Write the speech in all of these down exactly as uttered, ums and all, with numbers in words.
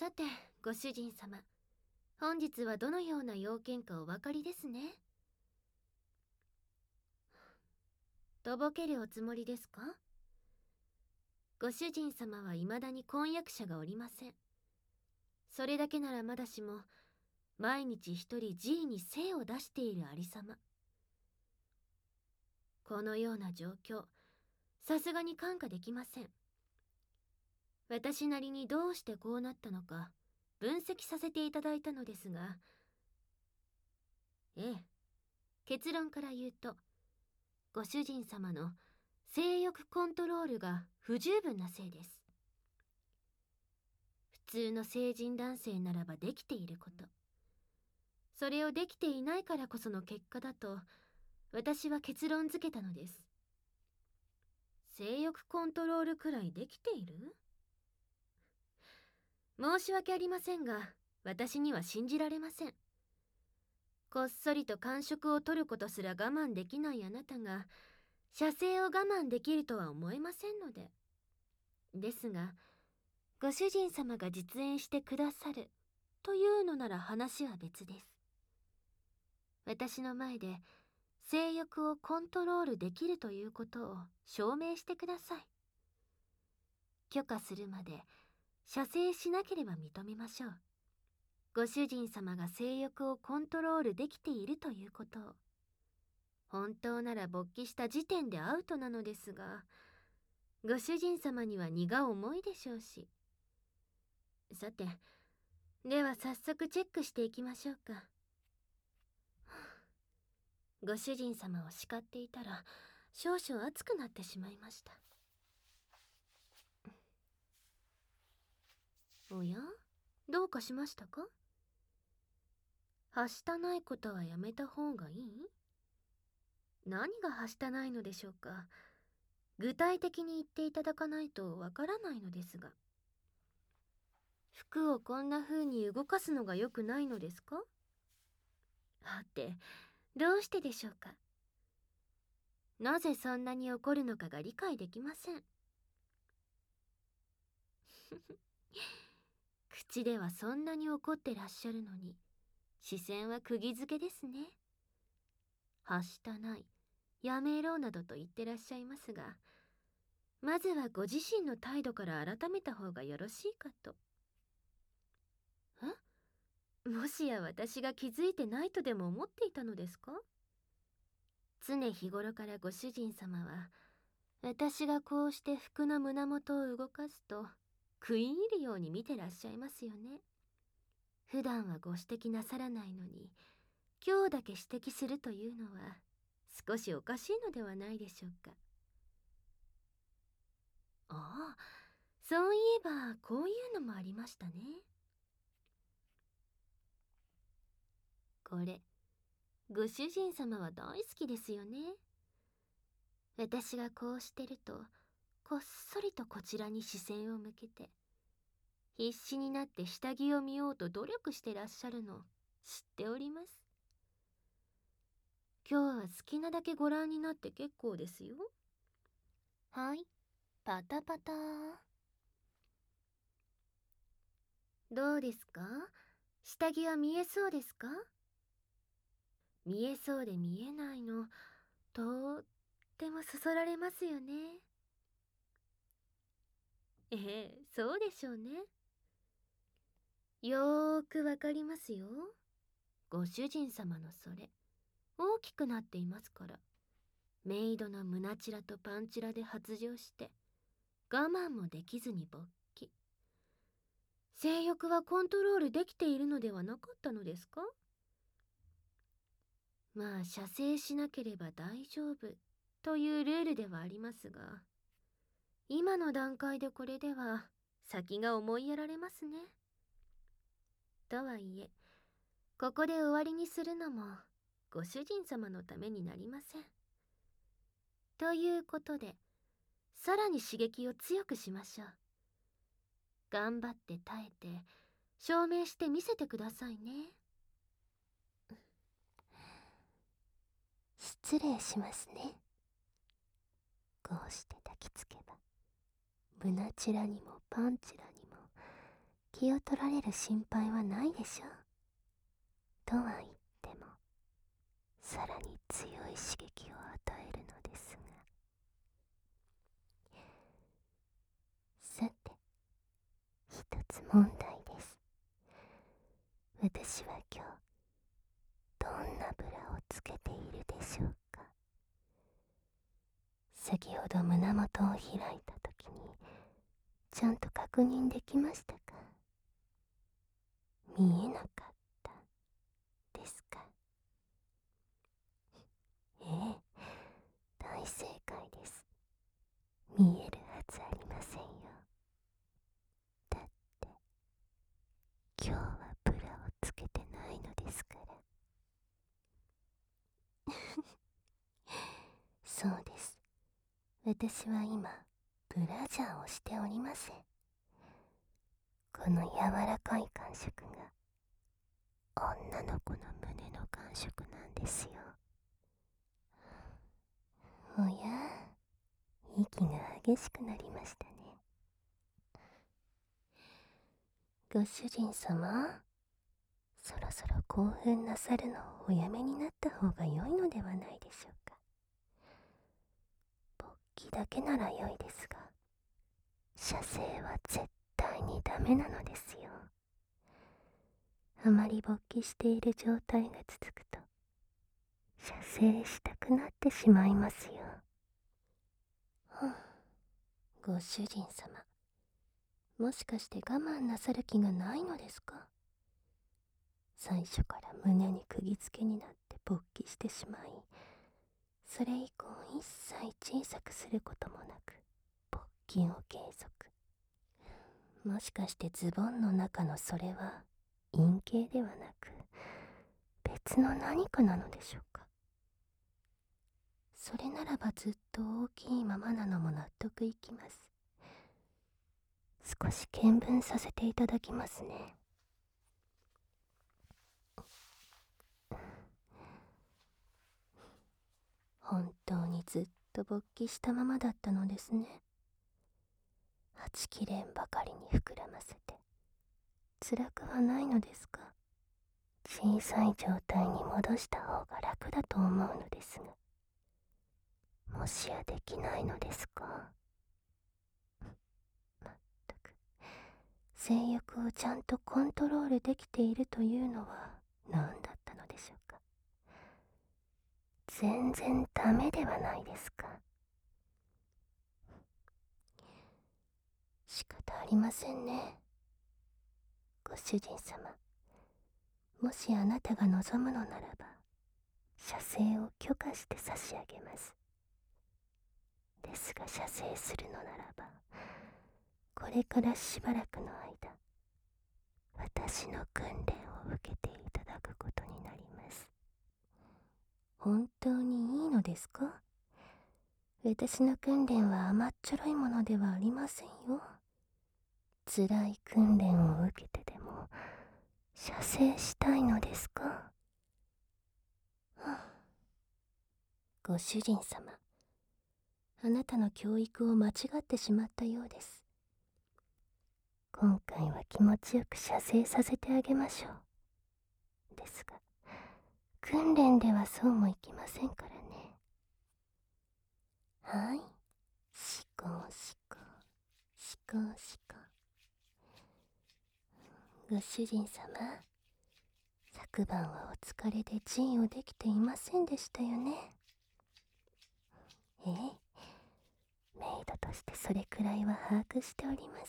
さて、ご主人様。本日はどのような要件かお分かりですね。とぼけるおつもりですか？ご主人様は未だに婚約者がおりません。それだけならまだしも、毎日一人 G に精を出しているありさま。このような状況、さすがに看過できません。私なりにどうしてこうなったのか、分析させていただいたのですが、ええ、結論から言うと、ご主人様の性欲コントロールが不十分なせいです。普通の成人男性ならばできていること。それをできていないからこその結果だと、私は結論付けたのです。性欲コントロールくらいできている？申し訳ありませんが、私には信じられません。こっそりと間食を取ることすら我慢できないあなたが、射精を我慢できるとは思えませんので。ですが、ご主人様が実演してくださるというのなら話は別です。私の前で性欲をコントロールできるということを証明してください。許可するまで射精しなければ認めましょう。ご主人様が性欲をコントロールできているということを。本当なら勃起した時点でアウトなのですが、ご主人様には荷が重いでしょうし。さて、では早速チェックしていきましょうか。ご主人様を叱っていたら少々熱くなってしまいました。おや、どうかしましたか？はしたないことはやめた方がいい？何がはしたないのでしょうか。具体的に言っていただかないとわからないのですが。服をこんな風に動かすのが良くないのですか？はて、どうしてでしょうか。なぜそんなに怒るのかが理解できません。口ではそんなに怒ってらっしゃるのに、視線は釘付けですね。はしたない、やめろなどと言ってらっしゃいますが、まずはご自身の態度から改めた方がよろしいかと。え？もしや私が気づいてないとでも思っていたのですか？常日頃からご主人様は、私がこうして服の胸元を動かすと、食い入るように見てらっしゃいますよね。普段はご指摘なさらないのに、今日だけ指摘するというのは、少しおかしいのではないでしょうか。ああ、そういえばこういうのもありましたね。これ、ご主人様は大好きですよね。私がこうしてると、こっそりとこちらに視線を向けて、必死になって下着を見ようと努力してらっしゃるの、知っております。今日は好きなだけご覧になって結構ですよ。はい、パタパタ。どうですか？下着は見えそうですか？見えそうで見えないの、とってもそそられますよね。ええ、そうでしょうね。よーくわかりますよ。ご主人様のそれ、大きくなっていますから。メイドの胸チラとパンチラで発情して、我慢もできずに勃起。性欲はコントロールできているのではなかったのですか？まあ、射精しなければ大丈夫というルールではありますが、今の段階でこれでは先が思いやられますね。とはいえ、ここで終わりにするのもご主人様のためになりません。ということで、さらに刺激を強くしましょう。頑張って耐えて、証明してみせてくださいね。失礼しますね。こうして抱きつけば、胸チラにもパンチラにも気を取られる心配はないでしょ。とは言ってもさらに強い刺激を与えるのですが、さて一つ問題です。私は今日どんなブラをつけているでしょうか。先ほど胸元を開いたときにちゃんと確認できましたか。見えなかったですか。ええ、大正解です。見えるはずありませんよ。だって今日はブラをつけてないのですから。そうです。私は今ブラジャーをしておりません。この柔らかい感触が女の子の胸の感触なんですよ。おや、息が激しくなりましたね。ご主人様、そろそろ興奮なさるのをおやめになった方が良いのではないでしょうか。勃起だけなら良いですが、射精は絶対にダメなのですよ。あまり勃起している状態が続くと射精したくなってしまいますよ。はあ、ご主人様、もしかして我慢なさる気がないのですか。最初から胸に釘付けになって勃起してしまい、それ以降一切小さくすることもなく勃起を継続。もしかしてズボンの中のそれは陰茎ではなく別の何かなのでしょうか。それならばずっと大きいままなのも納得いきます。少し見聞させていただきますね。本当にずっと勃起したままだったのですね。はちきれんばかりに膨らませて辛くはないのですか。小さい状態に戻した方が楽だと思うのですが、もしやできないのですか。まったく、性欲をちゃんとコントロールできているというのは何だったのでしょうか。全然ダメではないですか。仕方ありませんね。ご主人様、もしあなたが望むのならば射精を許可して差し上げます。ですが射精するのならばこれからしばらくの間私の訓練を受けていただくことになります。本当にいいのですか。私の訓練は甘っちょろいものではありませんよ。辛い訓練を受けてでも射精したいのですか。はあ、ご主人様、あなたの教育を間違ってしまったようです。今回は気持ちよく射精させてあげましょう。ですが訓練ではそうもいきませんからね。はい、しこしこしこしこ。ご主人様、昨晩はお疲れで陣をできていませんでしたよね。ええ、メイドとしてそれくらいは把握しております。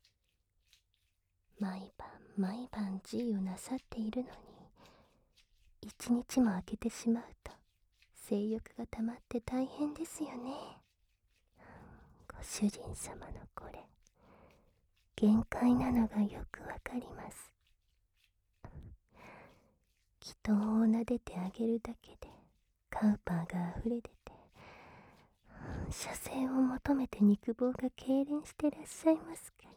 毎晩毎晩 G をなさっているのに一日も空けてしまうと性欲がたまって大変ですよね。ご主人様のこれ限界なのがよくわかります。祈祷を撫でてあげるだけでカウパーがあふれ出て射精を求めて肉棒が痙攣してらっしゃいますから。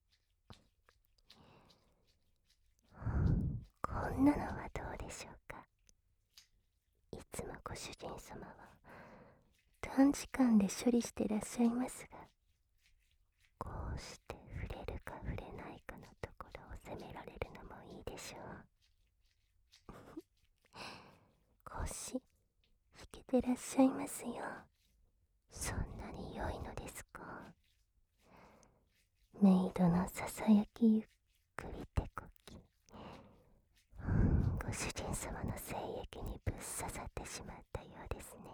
こんなのはどうでしょうか。いつもご主人様は短時間で処理してらっしゃいますが、こうして触れるか触れないかのてらっしゃいますよ。そんなに良いのですか。メイドのささやきゆっくり手こき、ご主人様の精液にぶっ刺さってしまったようですね。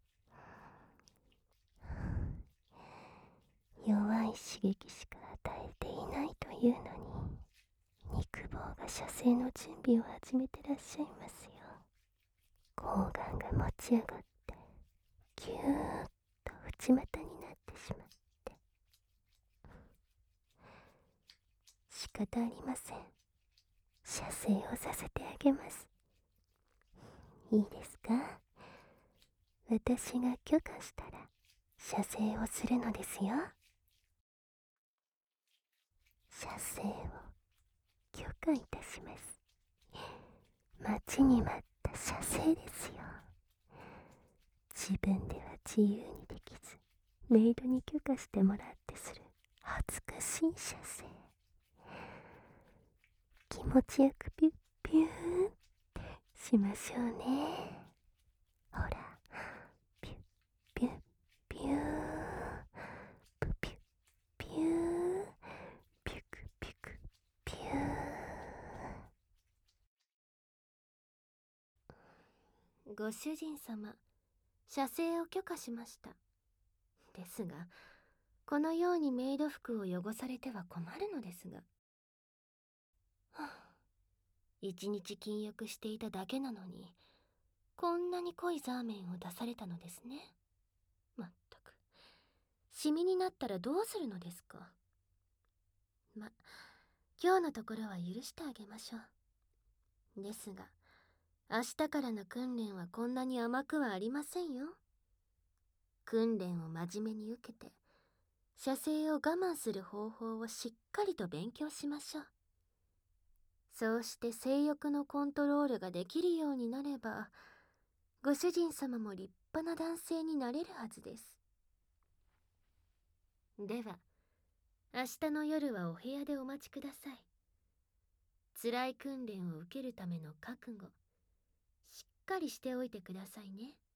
弱い刺激しか与えていないというのに、肉棒が射精の準備を始めてらっしゃいますよ。睾丸が持ち上がってぎゅーっと内股になってしまって、仕方ありません。射精をさせてあげます。いいですか。私が許可したら射精をするのですよ。射精を許可いたします。待ちに待った射精ですよ。自分では自由にできず、メイドに許可してもらってする恥ずかしい射精。気持ちよくピュッピューってしましょうね。ほら、ピュッピュッピュー、プピュッピュー、ピュクピュクピュー。ご主人様、射精を許可しました。ですが、このようにメイド服を汚されては困るのですが。はあ、一日禁欲していただけなのに、こんなに濃いザーメンを出されたのですね。まったく、シミになったらどうするのですか。ま、今日のところは許してあげましょう。ですが、明日からの訓練はこんなに甘くはありませんよ。訓練を真面目に受けて、射精を我慢する方法をしっかりと勉強しましょう。そうして性欲のコントロールができるようになれば、ご主人様も立派な男性になれるはずです。では、明日の夜はお部屋でお待ちください。辛い訓練を受けるための覚悟、しっかりしておいてくださいね。